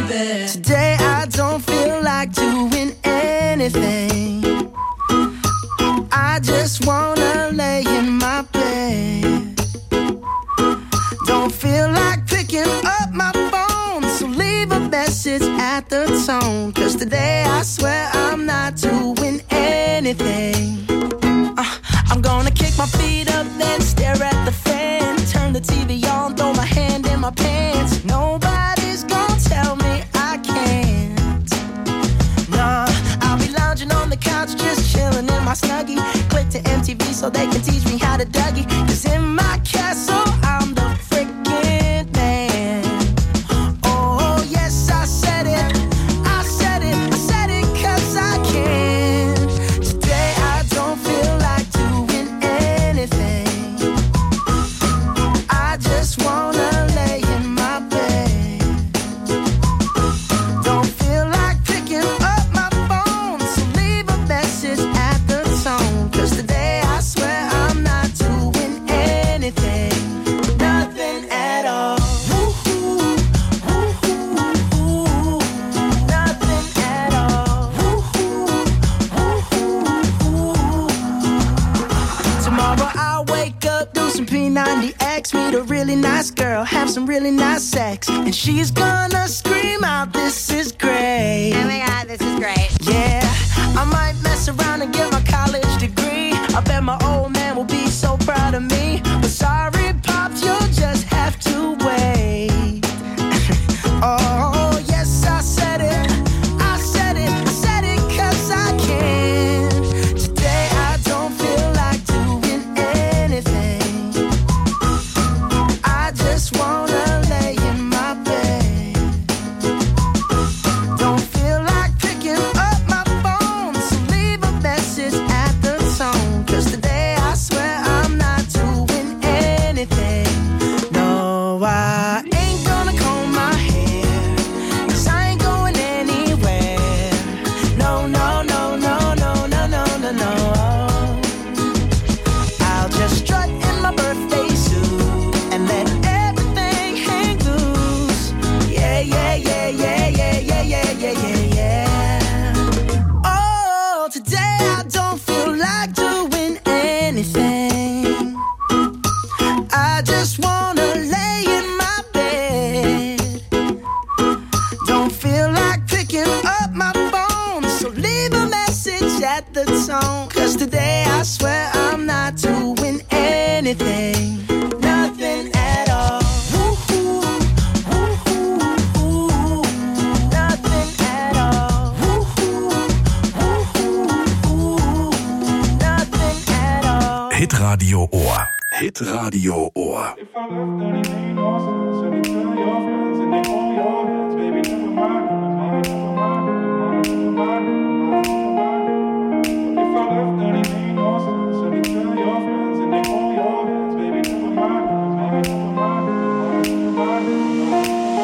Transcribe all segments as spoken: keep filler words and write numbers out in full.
baby. Today I don't feel like doing anything. I just wanna lay in my bed. Don't feel like picking up my phone, so leave a message at the tone. Cause today I swear I'm not doing anything. uh, I'm gonna kick my feet up, then stare at the fan. Turn the T V on, throw my hand in my pants. Nobody's gonna tell me I can't. Nah, I'll be lounging on the couch, just chilling in my Snuggie. Click to M T V so they can teach me how to Dougie. Cause in my castle I'm the freaking man. Oh yes, I said it, I said it, I said it cause I can. Today I don't feel like doing anything. I just wanna lay in my bed. Don't feel like picking up my phone, so leave a message at the tone. Cause today I swear I'm not doing anything. Nothing at all. Woo-hoo, woo-hoo, nothing at all. Woo-hoo, woo-hoo. Tomorrow I'll wake up, do some P ninety X, meet a really nice girl, have some really nice sex, and she's gonna scream out, this is great. Oh my god, this is great. Yeah, I might mess around and get my college degree. I bet my old man will be so proud of me. But sorry, Pops, you'll just have to wait. Oh, yes, I said it, I said it, I said it cause I can. Today I don't feel like doing anything. I just wanna lay in my bed. Don't feel like picking up my phone, so leave a message at the tone. Cause today I swear I'm not doing anything. No, I ain't gonna comb my hair, cause I ain't going anywhere. No, no, no, no, no, no, no, no, no. I'll just strut in my birthday suit and let everything hang loose. Yeah, yeah, yeah, yeah, yeah, yeah, yeah, yeah, yeah, yeah. Oh, today I don't feel like doing anything. I just wanna lay in my bed. Don't feel like picking up my phone, so leave a message at the tone. Cause today I swear I'm not doing anything. Nothing at all. Woo-hoo, woo-hoo, woo-hoo. Nothing at all. Woo-hoo, woo-hoo, woo-hoo. Nothing at all. Hitradio Ohr. Hitradio Ohr. If I left, then it made no sense. And you tell your friends and they hold your hands. Baby, never mind, never mind, never mind, never mind, never mind, never mind. If I left, then it made no sense. And you tell your friends and they hold your hands. Baby, never mind, never mind, never mind, never mind, never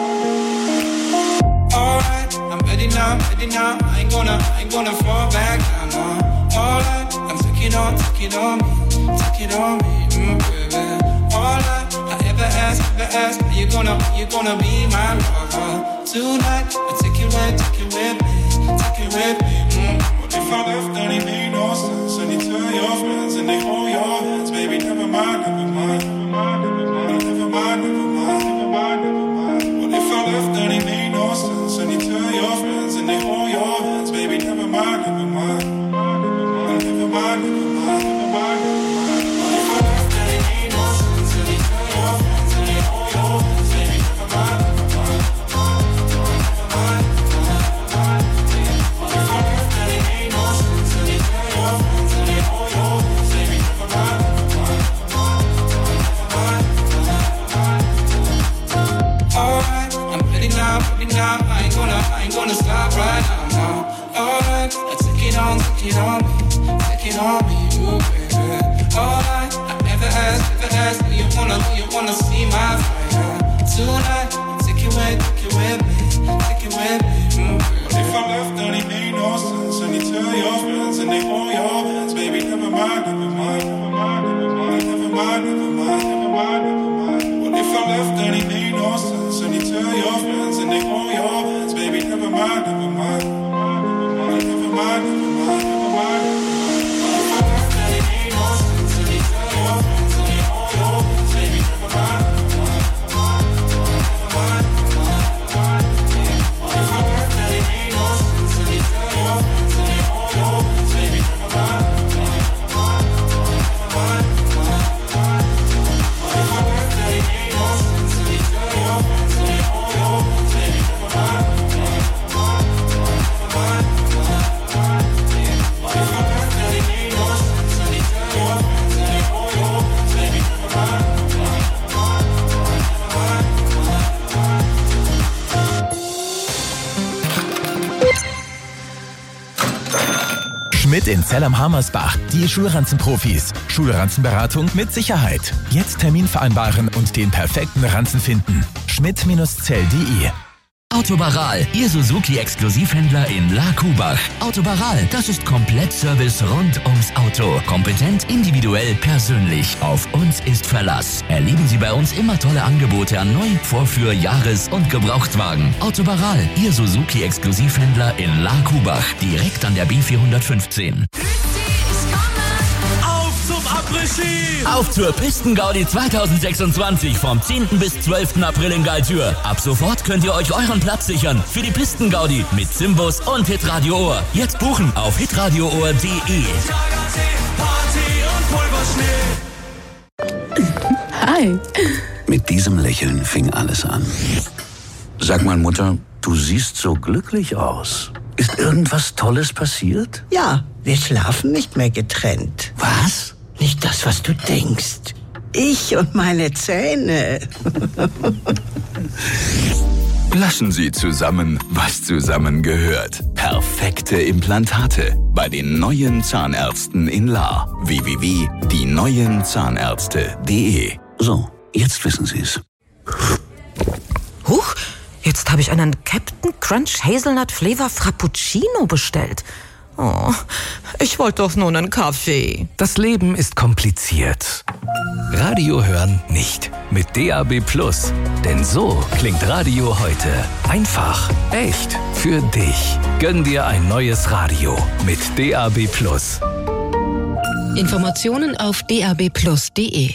mind. Alright, I'm ready now, ready now. I ain't gonna, I ain't gonna fall back down now. Alright, I'm taking on, taking on me, taking on me. Mm, baby. All I, I ever ask, ever ask, are you gonna, are you gonna be my lover tonight? I take you with, take you with me, take you with me. Mm. What if I left and it made no sense? And you tell your friends and they hold your hands, baby. Never mind, never mind, never mind, never mind, never mind, never mind, never mind, never mind. What if I left and it made no sense? And you tell your friends and they hold your hands, baby. Never mind, never mind, never mind, never mind, never mind, never mind. I ain't gonna, I ain't gonna stop right now, no. Alright, I take it on, take it on me, take it on me, ooh, baby. Alright, I ever ask, ever ask, do you wanna, do you wanna see my fire? Tonight, take it with, take it with me, take it with me, ooh, baby. What if I left and it made no sense? And you tell your friends and they hold your hands, baby, never mind, never mind, never mind, never mind, never mind, never mind, never mind, never mind. What if I left and it made no sense? And you tell your friends and they hold your hands, baby. Mit in Zell am Harmersbach. Die Schulranzenprofis. Schulranzenberatung mit Sicherheit. Jetzt Termin vereinbaren und den perfekten Ranzen finden. schmidt Zell punkt de. Autobaral, Ihr Suzuki-Exklusivhändler in La Kubach. Autobaral, das ist Komplettservice rund ums Auto. Kompetent, individuell, persönlich. Auf uns ist Verlass. Erleben Sie bei uns immer tolle Angebote an Neu-, Vorführ-, Jahres- und Gebrauchtwagen. Autobaral, Ihr Suzuki-Exklusivhändler in La Kubach. Direkt an der B vierhundertfünfzehn. Auf zur Pistengaudi zweitausendsechsundzwanzig vom zehnten bis zwölften April in Galtür. Ab sofort könnt ihr euch euren Platz sichern für die Pistengaudi mit Zimbus und Hitradio Ohr. Jetzt buchen auf hitradio ohr punkt de. Hi. Mit diesem Lächeln fing alles an. Sag mal, Mutter, du siehst so glücklich aus. Ist irgendwas Tolles passiert? Ja, wir schlafen nicht mehr getrennt. Was? Nicht das, was du denkst. Ich und meine Zähne. Lassen Sie zusammen, was zusammengehört. Perfekte Implantate bei den neuen Zahnärzten in Lahr. w w w punkt die neuen zahnärzte punkt de. So, jetzt wissen Sie es. Huch, jetzt habe ich einen Captain Crunch Hazelnut Flavor Frappuccino bestellt. Oh, ich wollte doch nur einen Kaffee. Das Leben ist kompliziert. Radio hören nicht. Mit D A B Plus. Denn so klingt Radio heute. Einfach, echt, für dich. Gönn dir ein neues Radio mit D A B Plus. Informationen auf d a b plus punkt de.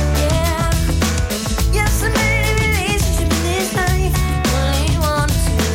Yes, I made a relationship in this life. Only one, two.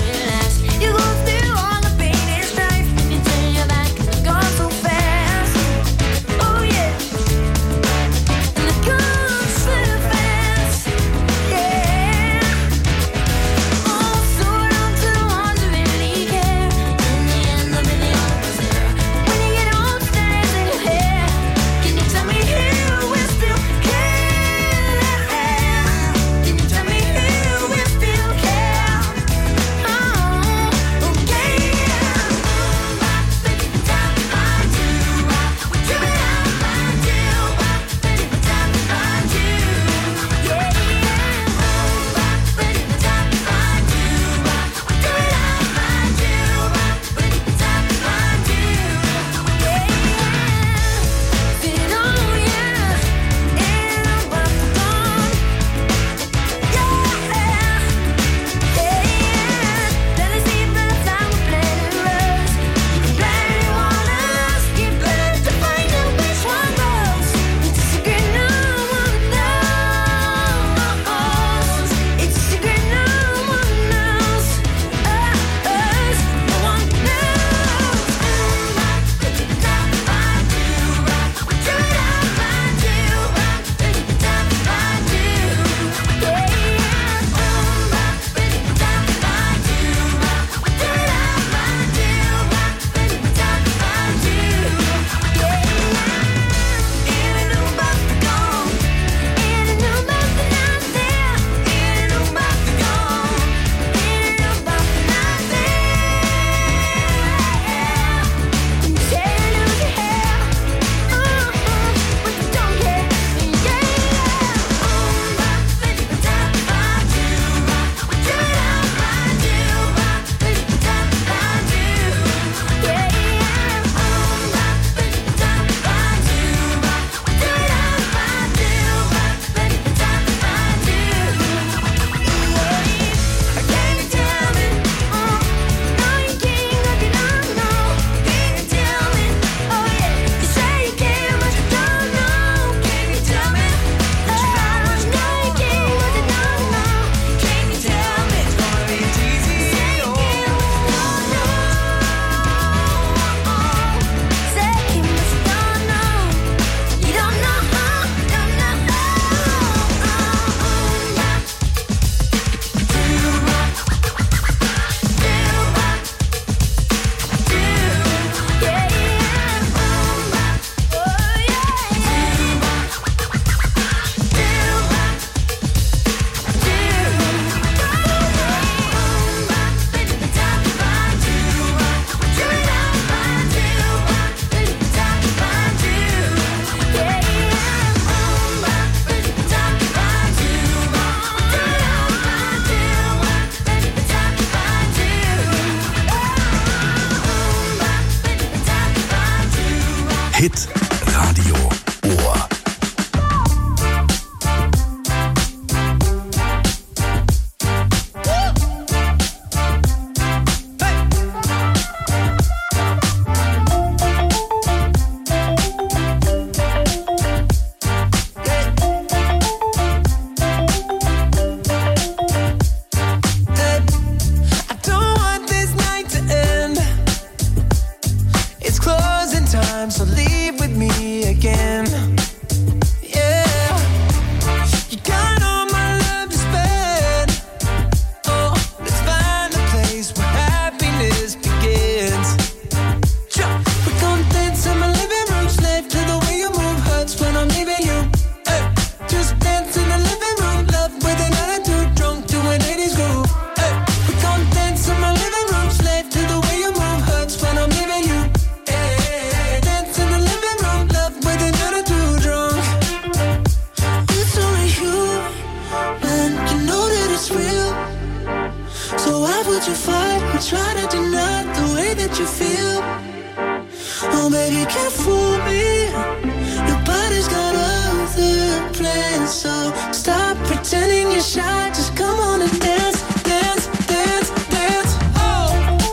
would you fight or try to deny the way that you feel? Oh baby, can't fool me. Nobody's got other plans, so stop pretending you're shy. Just come on and dance, dance, dance, dance. Oh.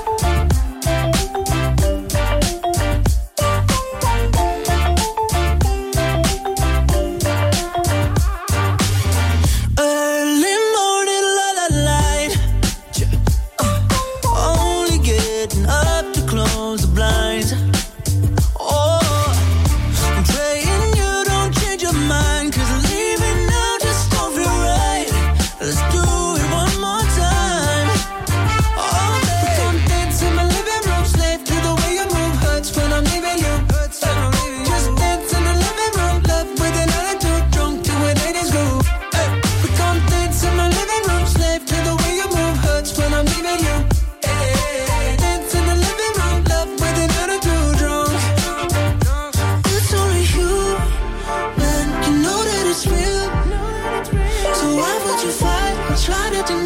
Early morning, la la light. Uh, only getting up to close the blinds. Try to deny